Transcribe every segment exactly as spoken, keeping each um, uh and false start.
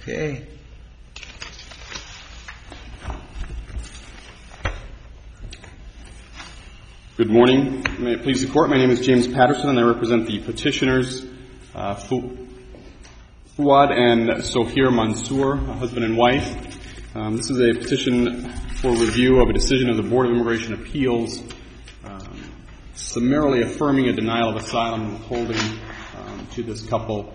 Okay. Good morning. May it please the Court, my name is James Patterson and I represent the petitioners uh, Fu- Fuad and Sohir Mansour, a husband and wife. Um, this is a petition for review of a decision of the Board of Immigration Appeals um, summarily affirming a denial of asylum and withholding um, to this couple.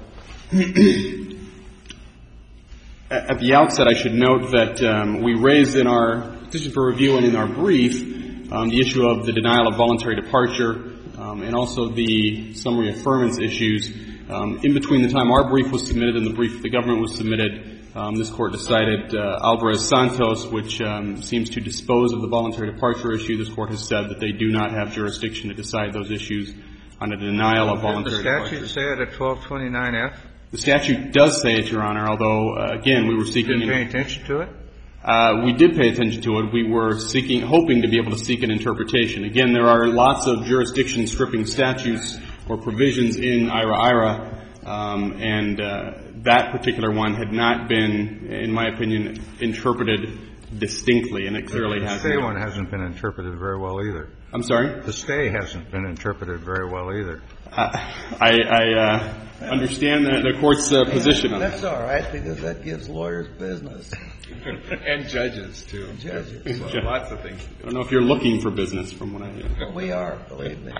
At the outset, I should note that um, we raised in our petition for review and in our brief um, the issue of the denial of voluntary departure um, and also the summary affirmance issues. Um, in between the time our brief was submitted and the brief the government was submitted, um, this Court decided uh, Alvarez-Santos, which um, seems to dispose of the voluntary departure issue. This Court has said that they do not have jurisdiction to decide those issues on a denial of voluntary departure. Did the statute say it at twelve twenty-nine F? The statute does say it, Your Honor, although, uh, again, we were seeking... Didn't pay attention to it? Uh, we did pay attention to it. We were seeking, hoping to be able to seek an interpretation. Again, there are lots of jurisdiction-stripping statutes or provisions in I R A I R A, um, and uh, that particular one had not been, in my opinion, interpreted distinctly, and it clearly hasn't. The stay one hasn't been interpreted very well either. I'm sorry? The stay hasn't been interpreted very well either. Uh, I, I uh, understand the, the Court's uh, position on that. That's all right, because that gives lawyers business. And judges, too. And judges. So lots of things. I don't know if you're looking for business from what I hear. Well, we are, believe me.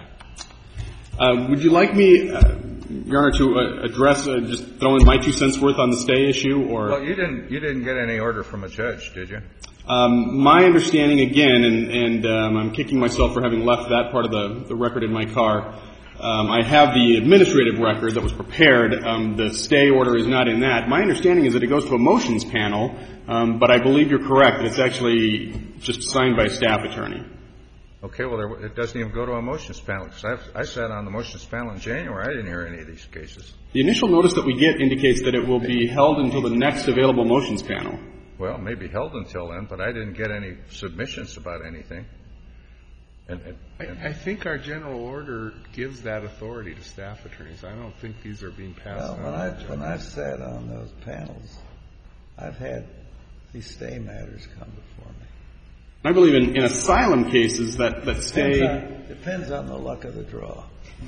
Uh, would you like me, uh, Your Honor, to uh, address, uh, just throw in my two cents worth on the stay issue, or? Well, you didn't, you didn't get any order from a judge, did you? Um, my understanding, again, and, and um, I'm kicking myself for having left that part of the, the record in my car. Um, I have the administrative record that was prepared. Um, the stay order is not in that. My understanding is that it goes to a motions panel, um, but I believe you're correct. It's actually just signed by a staff attorney. Okay, well, there, it doesn't even go to a motions panel, because I sat on the motions panel in January. I didn't hear any of these cases. The initial notice that we get indicates that it will be held until the next available motions panel. Well, maybe held until then, but I didn't get any submissions about anything. And, and, and I, I think our general order gives that authority to staff attorneys. I don't think these are being passed Well, on. when I've, when I've sat on those panels, I've had these stay matters come before me. I believe in, in asylum cases that, that stay... Depends on, depends on the luck of the draw.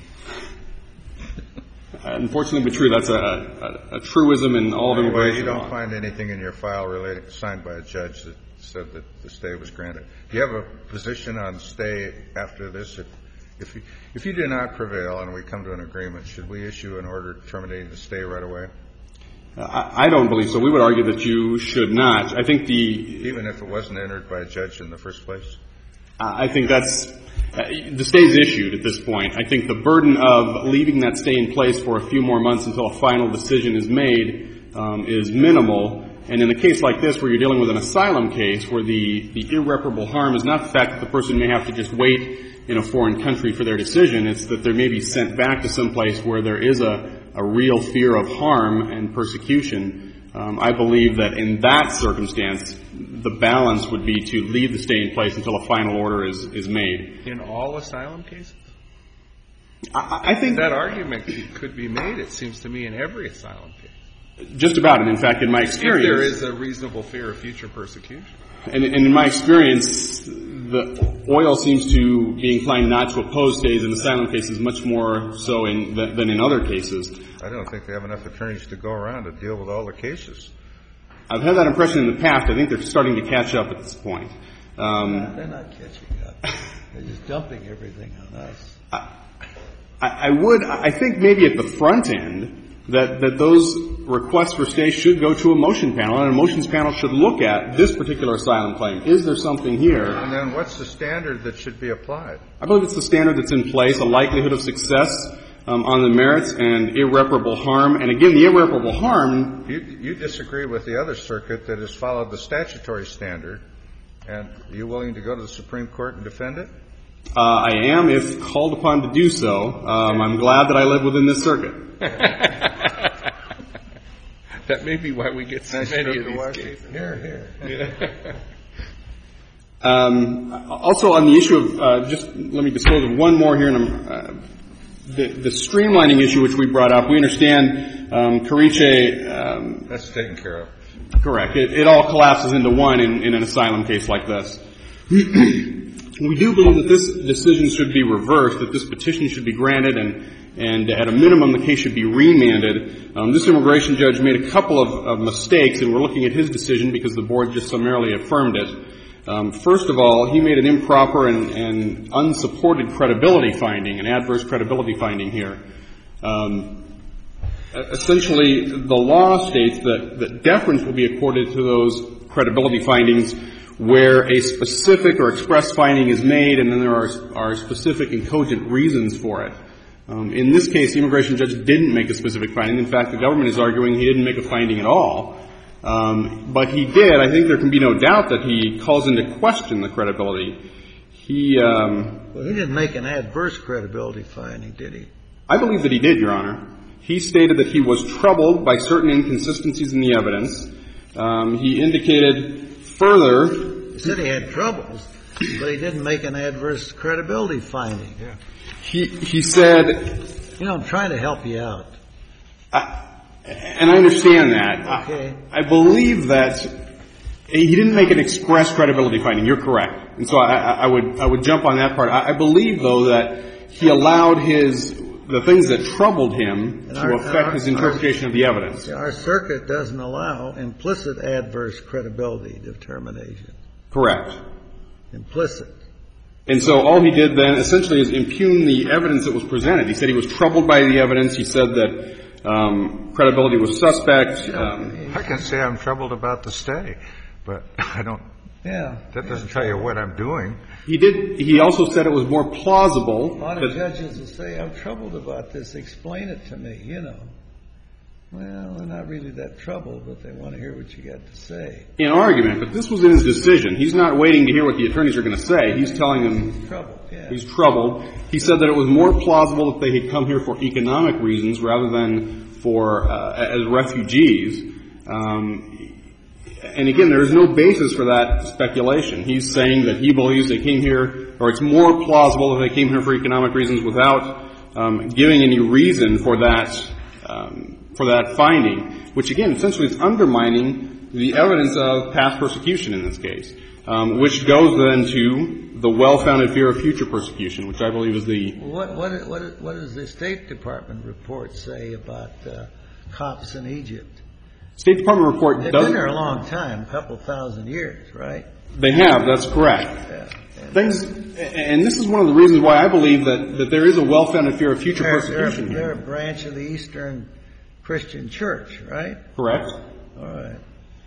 Unfortunately, but true. That's a, a, a truism in all of immigration law. You don't find anything in your file related, signed by a judge that said that the stay was granted. Do you have a position on stay after this? If, if, you, if you do not prevail and we come to an agreement, should we issue an order terminating the stay right away? Uh, I, I don't believe so. We would argue that you should not. I think the... Even if it wasn't entered by a judge in the first place? Uh, I think that's... Uh, the stay is issued at this point. I think the burden of leaving that stay in place for a few more months until a final decision is made um, is minimal. And in a case like this, where you're dealing with an asylum case, where the, the irreparable harm is not the fact that the person may have to just wait in a foreign country for their decision, it's that they may be sent back to some place where there is a, a real fear of harm and persecution. Um, I believe that in that circumstance, the balance would be to leave the stay in place until a final order is, is made. In all asylum cases? I, I think that argument could be made, it seems to me, in every asylum case. Just about. And in fact, in my experience... If there is a reasonable fear of future persecution. And, and in my experience, the oil seems to be inclined not to oppose stays in asylum cases much more so in, than in other cases. I don't think they have enough attorneys to go around to deal with all the cases. I've had that impression in the past. I think they're starting to catch up at this point. Um, they're not catching up. They're just dumping everything on us. I, I would, I think maybe at the front end, that, that those requests for stay should go to a motion panel, and a motions panel should look at this particular asylum claim. Is there something here? And then what's the standard that should be applied? I believe it's the standard that's in place, a likelihood of success um, on the merits and irreparable harm. And again, the irreparable harm... You, you disagree with the other circuit that has followed the statutory standard, and are you willing to go to the Supreme Court and defend it? Uh, I am, if called upon to do so. Um, I'm glad that I live within this circuit. That may be why we get so nice many of to these watch. cases. Here, here. um, also, on the issue of, uh, just let me disclose of one more here, and I'm, uh, the, the streamlining issue which we brought up. We understand um, Carice um, That's taken care of. Correct. It, it all collapses into one in, in an asylum case like this. We do believe that this decision should be reversed, that this petition should be granted, and, and at a minimum the case should be remanded. Um, this immigration judge made a couple of, of mistakes, and we're looking at his decision because the board just summarily affirmed it. Um, first of all, he made an improper and, and unsupported credibility finding, an adverse credibility finding here. Um, essentially, the law states that, that deference will be accorded to those credibility findings where a specific or express finding is made and then there are, are specific and cogent reasons for it. Um, in this case, the immigration judge didn't make a specific finding. In fact, the government is arguing he didn't make a finding at all. Um, but he did. I think there can be no doubt that he calls into question the credibility. He, um, well, he didn't make an adverse credibility finding, did he? I believe that he did, Your Honor. He stated that he was troubled by certain inconsistencies in the evidence. Um, he indicated further. He said he had troubles, but he didn't make an adverse credibility finding. Yeah. He, he said. You know, I'm trying to help you out. I, and I understand that. Okay. I, I believe that he didn't make an express credibility finding. You're correct. And so I, I would, I would jump on that part. I, I believe, though, that he allowed his, the things that troubled him and to our, affect our, his interpretation our, of the evidence. Our circuit doesn't allow implicit adverse credibility determination. Correct. Implicit. And so all he did then essentially is impugn the evidence that was presented. He said he was troubled by the evidence. He said that um, credibility was suspect. Um, I can say I'm troubled about the stay, but I don't. Yeah. That doesn't tell you what I'm doing. He did. He also said it was more plausible. A lot of judges will say, "I'm troubled about this. Explain it to me." You know. Well, they're not really that troubled, but they want to hear what you got to say. In argument, but this was in his decision. He's not waiting to hear what the attorneys are going to say. He's telling them he's troubled. Yeah. He's troubled. He said that it was more plausible that they had come here for economic reasons rather than for uh, as refugees. Um, and again, there is no basis for that speculation. He's saying that he believes they came here, or it's more plausible that they came here for economic reasons without um, giving any reason for that. Um, for that finding, which again essentially is undermining the evidence of past persecution in this case, um, which goes then to the well-founded fear of future persecution, which I believe is the. What what what, what does the State Department report say about uh, Copts in Egypt? State Department report They've doesn't. been there a long time, a couple thousand years, right? They have. That's correct. Yeah. And Things, and this is one of the reasons why I believe that, that there is a well-founded fear of future they're, persecution. They're, they're here. a branch of the Eastern Christian Church, right? Correct. All right.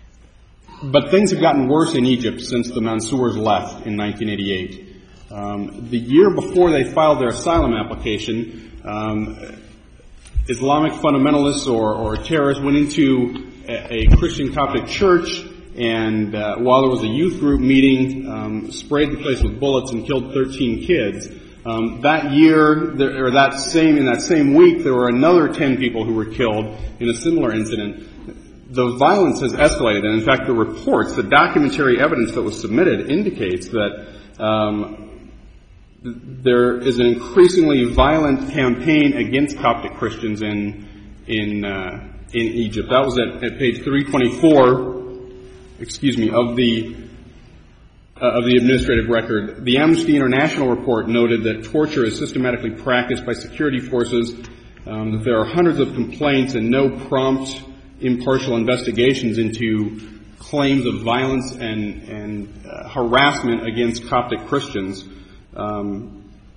But things have gotten worse in Egypt since the Mansours left in nineteen eighty-eight. Um, the year before they filed their asylum application, um, Islamic fundamentalists or, or terrorists went into a, a Christian Coptic church and uh, while there was a youth group meeting, um, sprayed the place with bullets and killed thirteen kids. Um, that year, there, or that same in that same week, there were another ten people who were killed in a similar incident. The violence has escalated, and in fact, the reports, the documentary evidence that was submitted, indicates that um, there is an increasingly violent campaign against Coptic Christians in in uh, in Egypt. That was at, at page three twenty-four. Excuse me, of the. Uh, of the administrative record. The Amnesty International report noted that torture is systematically practiced by security forces, um, that there are hundreds of complaints and no prompt, impartial investigations into claims of violence and, and uh, harassment against Coptic Christians. Um,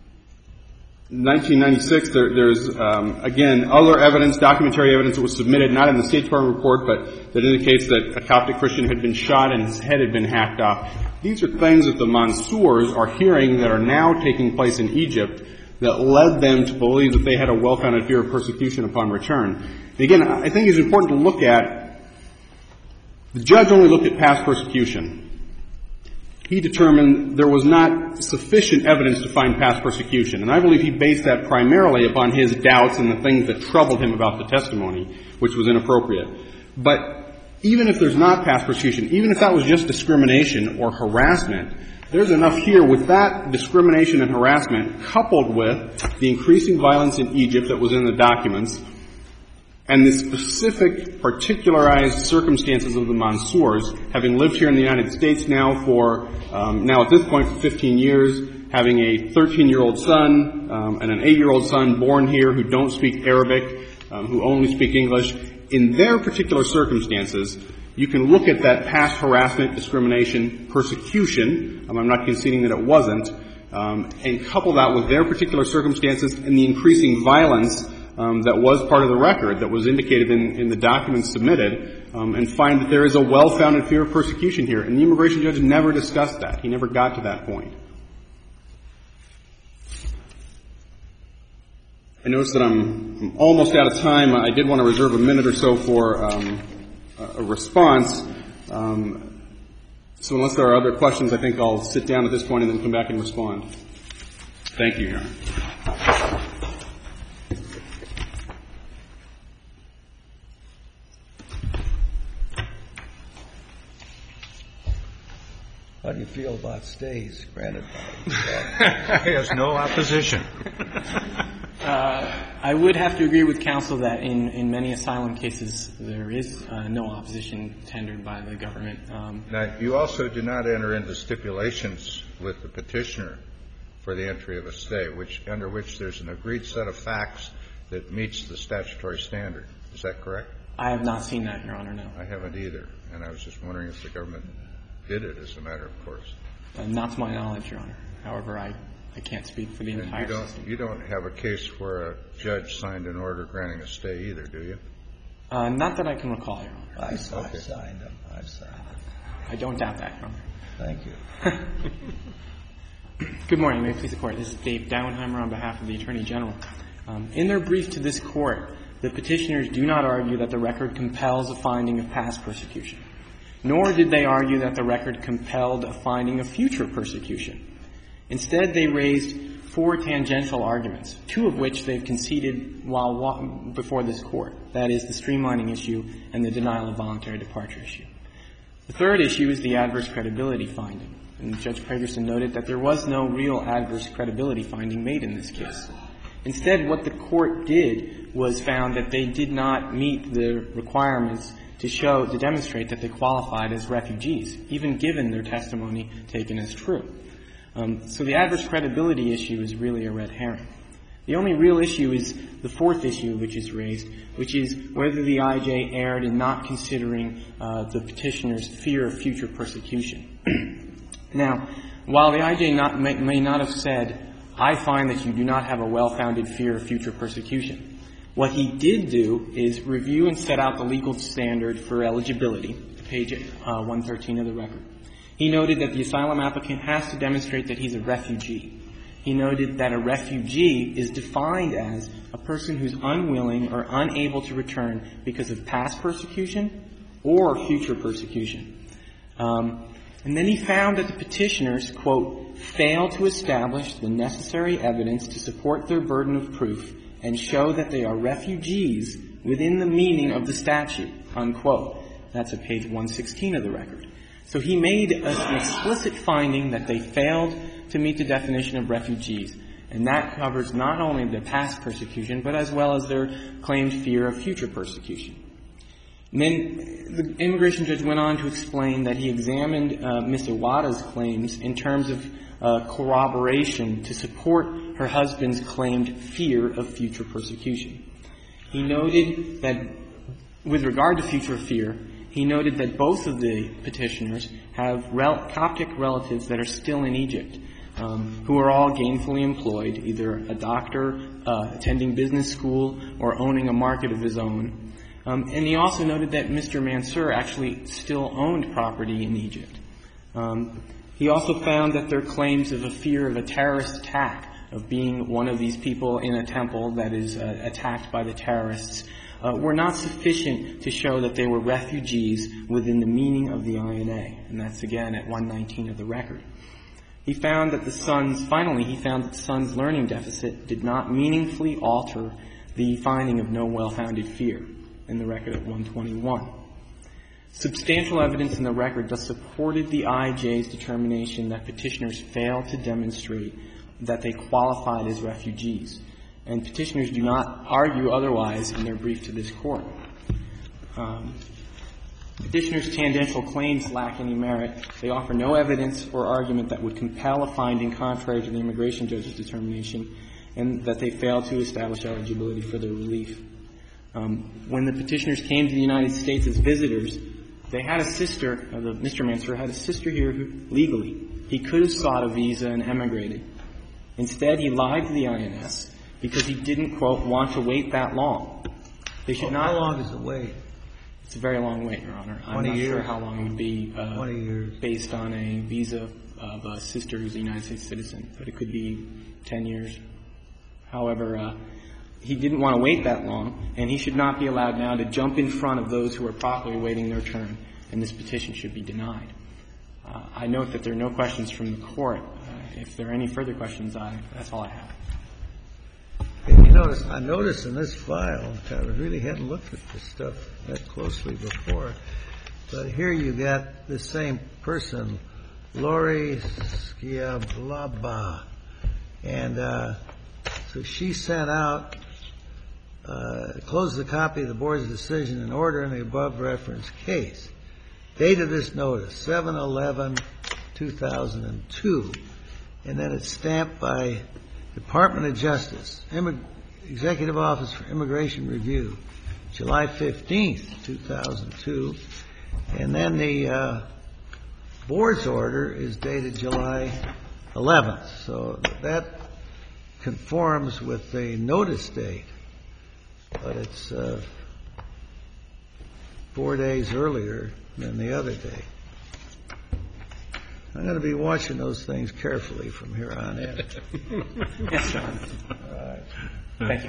nineteen ninety-six, there, there's, um, again, other evidence, documentary evidence that was submitted, not in the State Department report, but that indicates that a Coptic Christian had been shot and his head had been hacked off. These are things that the Mansours are hearing that are now taking place in Egypt that led them to believe that they had a well-founded fear of persecution upon return. And again, I think it's important to look at, the judge only looked at past persecution. He determined there was not sufficient evidence to find past persecution. And I believe he based that primarily upon his doubts and the things that troubled him about the testimony, which was inappropriate. But even if there's not past persecution, even if that was just discrimination or harassment, there's enough here with that discrimination and harassment coupled with the increasing violence in Egypt that was in the documents And the specific, particularized circumstances of the Mansours, having lived here in the United States now for, um, now at this point for fifteen years, having a thirteen-year-old son um, and an eight-year-old son born here who don't speak Arabic, um, who only speak English, in their particular circumstances, you can look at that past harassment, discrimination, persecution, um, I'm not conceding that it wasn't, um, and couple that with their particular circumstances and the increasing violence Um, that was part of the record, that was indicated in, in the documents submitted, um, and find that there is a well-founded fear of persecution here. And the immigration judge never discussed that. He never got to that point. I notice that I'm, I'm almost out of time. I did want to reserve a minute or so for um, a, a response. Um, so unless there are other questions, I think I'll sit down at this point and then come back and respond. Thank you, Your Honor. How do you feel about stays granted by He has no opposition. uh, I would have to agree with counsel that in, in many asylum cases there is uh, no opposition tendered by the government. Um, Now, you also do not enter into stipulations with the petitioner for the entry of a stay, which under which there's an agreed set of facts that meets the statutory standard. Is that correct? I have not seen that, Your Honor, no. I haven't either, and I was just wondering if the government did it as a matter of course. Uh, not to my knowledge, Your Honor. However, I, I can't speak for the and entire you don't, system. You don't have a case where a judge signed an order granting a stay either, do you? Uh, not that I can recall, Your Honor. I, I signed them. I've signed them. I don't doubt that, Your Honor. Thank you. Good morning. May it please the Court. This is Dave Dauenheimer on behalf of the Attorney General. Um, in their brief to this Court, the petitioners do not argue that the record compels a finding of past persecution, nor did they argue that the record compelled a finding of future persecution. Instead, they raised four tangential arguments, two of which they've conceded while wa- before this Court. That is, the streamlining issue and the denial of voluntary departure issue. The third issue is the adverse credibility finding. And Judge Pragerson noted that there was no real adverse credibility finding made in this case. Instead, what the Court did was found that they did not meet the requirements to show, to demonstrate that they qualified as refugees, even given their testimony taken as true. Um, so the adverse credibility issue is really a red herring. The only real issue is the fourth issue which is raised, which is whether the I J erred in not considering uh, the petitioner's fear of future persecution. Now, while the I J not, may, may not have said, I find that you do not have a well-founded fear of future persecution, what he did do is review and set out the legal standard for eligibility, page uh, one thirteen of the record. He noted that the asylum applicant has to demonstrate that he's a refugee. He noted that a refugee is defined as a person who's unwilling or unable to return because of past persecution or future persecution. Um, and then he found that the petitioners, quote, fail to establish the necessary evidence to support their burden of proof and show that they are refugees within the meaning of the statute, unquote. That's at page one sixteen of the record. So he made a, an explicit finding that they failed to meet the definition of refugees, and that covers not only the past persecution, but as well as their claimed fear of future persecution. And then the immigration judge went on to explain that he examined uh, Miz Iwata's claims in terms of uh, corroboration to support her husband's claimed fear of future persecution. He noted that with regard to future fear, he noted that both of the petitioners have rel- Coptic relatives that are still in Egypt, um, who are all gainfully employed, either a doctor, uh, attending business school, or owning a market of his own. Um, and he also noted that Mister Mansour actually still owned property in Egypt. Um, he also found that their claims of a fear of a terrorist attack, of being one of these people in a temple that is uh, attacked by the terrorists, Uh, were not sufficient to show that they were refugees within the meaning of the I N A. And that's, again, at one nineteen of the record. He found that the son's, finally, he found that the son's learning deficit did not meaningfully alter the finding of no well-founded fear in the record at one twenty-one. Substantial evidence in the record thus supported the I J's determination that petitioners failed to demonstrate that they qualified as refugees. and petitioners do not argue otherwise in their brief to this Court. Um, petitioners' tangential claims lack any merit. They offer no evidence or argument that would compel a finding contrary to the immigration judge's determination, and that they fail to establish eligibility for their relief. Um, when the petitioners came to the United States as visitors, they had a sister, uh, the, Mister Mansour had a sister here who, legally. He could have sought a visa and emigrated. Instead, he lied to the I N S because he didn't, quote, want to wait that long. They should well, not. How long is the wait? It's a very long wait, Your Honor. I'm not years. sure how long it would be uh, twenty years. Based on a visa of a sister who's a United States citizen, but it could be ten years. However, uh, he didn't want to wait that long, and he should not be allowed now to jump in front of those who are properly waiting their turn, and this petition should be denied. Uh, I note that there are no questions from the Court. Uh, if there are any further questions, I, that's all I have. And you notice, I noticed in this file, I really hadn't looked at this stuff that closely before, but here you got the same person, Lori Schiablaba, and uh, so she sent out, uh, closed the copy of the Board's decision in order in the above referenced case. Date of this notice, seven eleven two thousand two, and then it's stamped by Department of Justice, Immig- Executive Office for Immigration Review, July fifteenth two thousand two, and then the uh, Board's order is dated July eleventh, so that conforms with the notice date, but it's uh, four days earlier than the other day. I'm going to be watching those things carefully from here on in. Yes, John. All right. Thank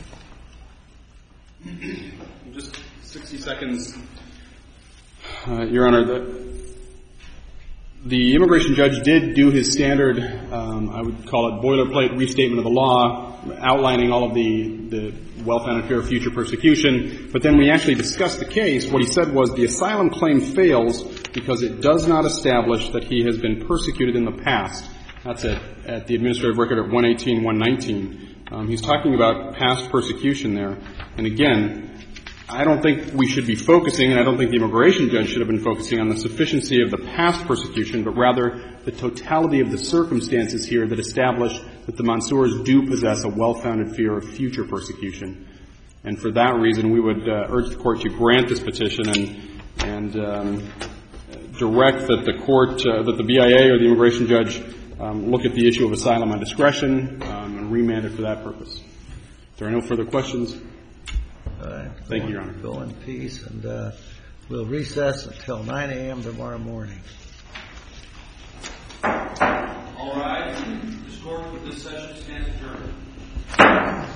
you. Just sixty seconds. Uh, Your Honor, the, the immigration judge did do his standard, um, I would call it boilerplate restatement of the law, outlining all of the, the well-founded fear of future persecution. But then we actually discussed the case. What he said was the asylum claim fails because it does not establish that he has been persecuted in the past. That's at, at the administrative record at one eighteen, one nineteen. Um, he's talking about past persecution there. And again, I don't think we should be focusing, and I don't think the immigration judge should have been focusing on the sufficiency of the past persecution, but rather the totality of the circumstances here that establish that the Mansours do possess a well-founded fear of future persecution. And for that reason, we would uh, urge the Court to grant this petition and, and um, direct that the Court, uh, that the B I A or the immigration judge um, look at the issue of asylum on discretion um, and remand it for that purpose. If there are no further questions, All right. Thank you, Your Honor. Go in peace, and uh, we'll recess until nine a.m. tomorrow morning. All right. This Court, with this session, stands adjourned.